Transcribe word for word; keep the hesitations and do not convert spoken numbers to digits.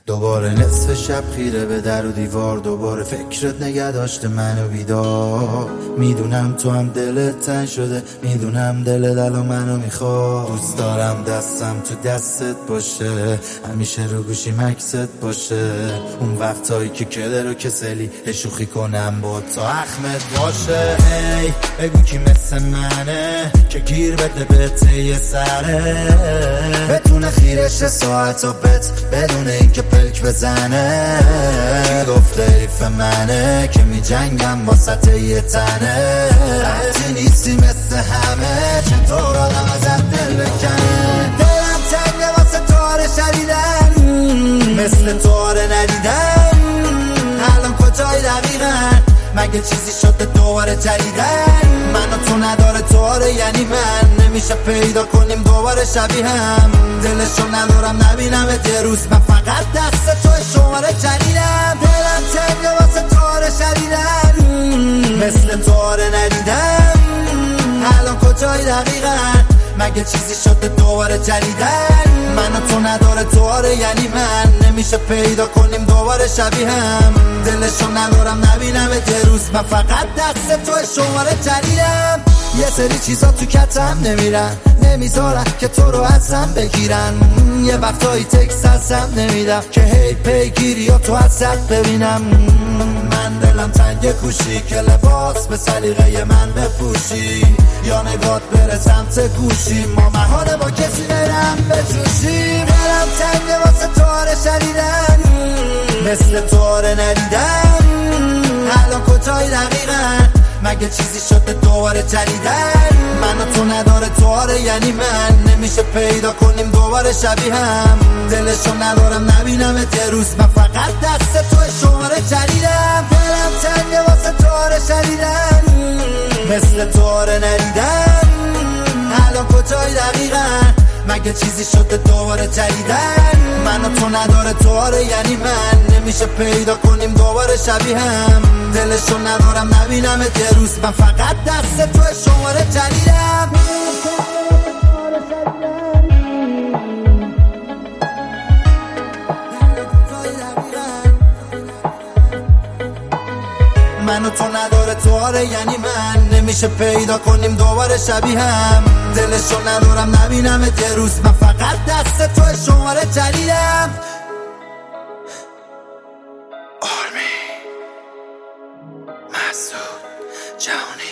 دوباره نصف شب خیره به در و دیوار، دوباره فکرت نگه داشته منو بیدار. میدونم تو هم دلت تنگ شده، میدونم دلت الان منو میخواد. دوست دارم دستم تو دستت باشه، همیشه رو گوشی مکست باشه. اون وقتایی که کله رو کسلی شوخی کنم با تا اخمت باشه. هی بگو کی مثل منه که گیر بده به ته سره، بتونه خیرش ساعت و بت بدون اینکه پلک بزنه. کی گفته حیف منه که می جنگم با سطح یه تنه. وقتی نیستی مثل همه چطور آدم ازت دل بکنه. دلم تنگه واسه تاره شدیدن، مثل تاره ندیدن. الان کجای دقیقا؟ مگه چیزی شده دوباره جدیدن؟ من و تو نداره تواره یعنی من، نمیشه پیدا کنیم دوباره شبیه هم. دلشو ندارم نبینم یه روز، من فقط دست توی شماره جدیدم. دلم تنگه واسه تواره شدیدن، مثل تواره ندیدم. الان کجای دقیقا؟ مگه چیزی شده دوباره جدیدن؟ من و تو نداره تواره یعنی من، نمیشه پیدا کنیم دوباره شبیه هم. دلشو ندارم نبینم یه روز، من فقط دست توی شماره جدیدم. یه سری چیزا تو کتم نمیرن، نمیذارن که تو رو ازم بگیرن. یه وقتایی تکس ازم نمیدم که هی پیگیری یا تو ازت ببینم. من دلم تنگ کوشی که لباس به سلیقه من بپوشی، یا نگات بره سمت گوشی، ما محاله با کسی برم بجوشیم. دلم تنگ واسه تواره شدیدن، مثل تواره ندیدن. الان کجای دقیقا؟ مگه چیزی شده دوباره جدیدن؟ من و تو نداره تواره یعنی من، نمیشه پیدا کنیم دوباره شبیه هم. دلشو ندارم نبینم یه روز، من فقط دست توی شماره جدیدم. دلم تنگه واسه تواره شدیدن، مثل تواره ندیدن. الان کجای دقیقا؟ مگه چیزی شده دوباره جدیدن؟ من و تو نداره تواره یعنی من، نمیشه پیدا کنیم دوباره شبیه هم. دلشو ندارم نبینم یه روز، من فقط دست توی شماره جدیدم. من و تو نداره تواره یعنی من، نمیشه پیدا کنیم دوباره شبیه هم. دلشو ندارم نبینم یه روز، من فقط دست توی شماره جدیدم. آرمی مسعود جهانی.